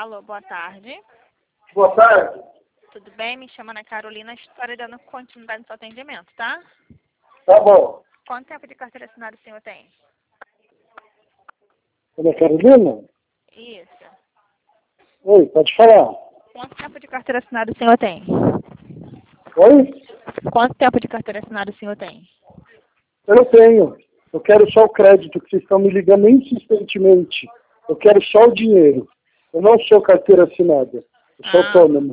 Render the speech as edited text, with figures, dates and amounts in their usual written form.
Alô, boa tarde. Boa tarde. Tudo bem? Me chamo Ana Carolina, estarei dando continuidade no seu atendimento, tá? Tá bom. Quanto tempo de carteira assinada o senhor tem? Ana Carolina? Isso. Oi, pode falar. Quanto tempo de carteira assinada o senhor tem? Oi? Quanto tempo de carteira assinada o senhor tem? Eu não tenho. Eu quero só o crédito, que vocês estão me ligando insistentemente. Eu quero só o dinheiro. Eu não sou carteira assinada. Eu sou autônomo.